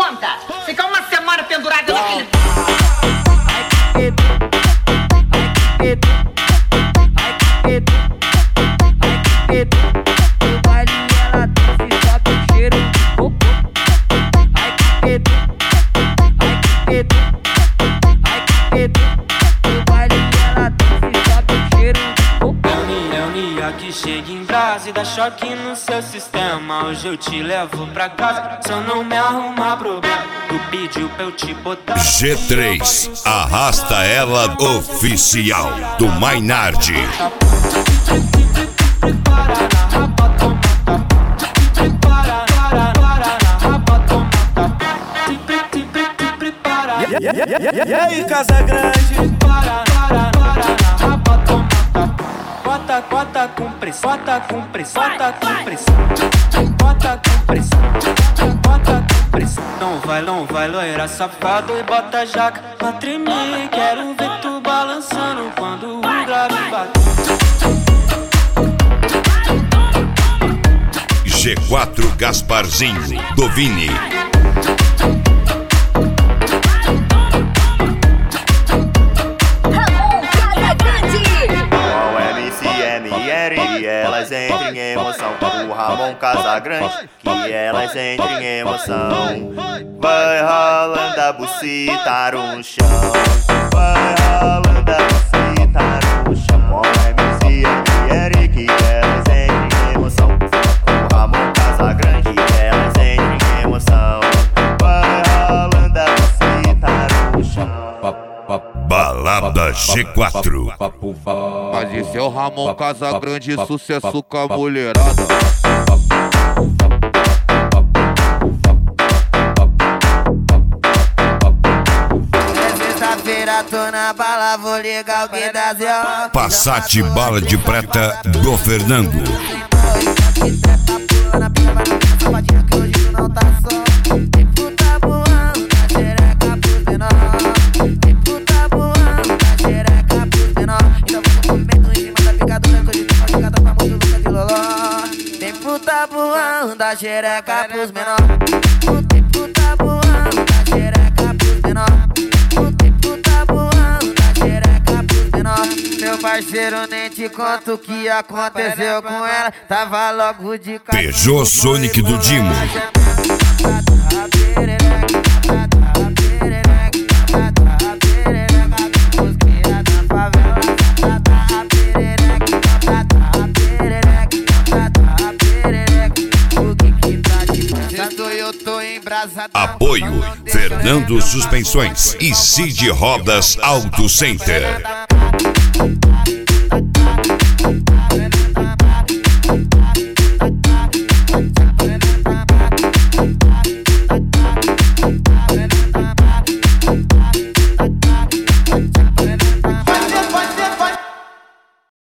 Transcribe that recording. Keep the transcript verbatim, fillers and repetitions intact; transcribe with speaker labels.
Speaker 1: conta. Ficar uma semana pendurada naquele...
Speaker 2: Que chega em brasa e dá choque no seu sistema. Hoje eu te levo pra casa, só não me arrumar problema. Tu pediu pra eu te botar.
Speaker 3: G três, Arrasta Ela Oficial, do Maynard.
Speaker 2: E aí, Casa Grande? Bota, bota com pressão, bota com pressão, bota com pressão, bota com pressão, bota com pressão. Não vai, não vai, loira safado e bota a jaca pra tremer. Quero ver tu balançando quando o grave bate.
Speaker 3: G quatro Gasparzinho, do Vini.
Speaker 4: Que elas entrem em emoção com o Ramon Casagrande, que elas entrem em emoção. Vai ralando a buceta no chão, vai ralando a buceta no chão. M C M R, que elas entrem em emoção com o Ramon Casagrande, que elas entrem em emoção. Vai ralando a buceta no chão.
Speaker 3: Balada G quatro.
Speaker 5: Mas esse é o Ramon Casagrande, sucesso com a mulherada.
Speaker 4: É sexta-feira, tô na bala, vou ligar o que dá zero.
Speaker 3: Passat Bala de Preta, do Fernando.
Speaker 4: Puta voando da xereca pros menor. Puta voando da xereca pros menor. Puta voando da xereca pros menor. Meu parceiro, nem te conto o que aconteceu com ela. Tava logo de cara.
Speaker 3: Peugeot Sonic do Dimo. Apoio Fernando Suspensões e Cid Rodas Auto Center.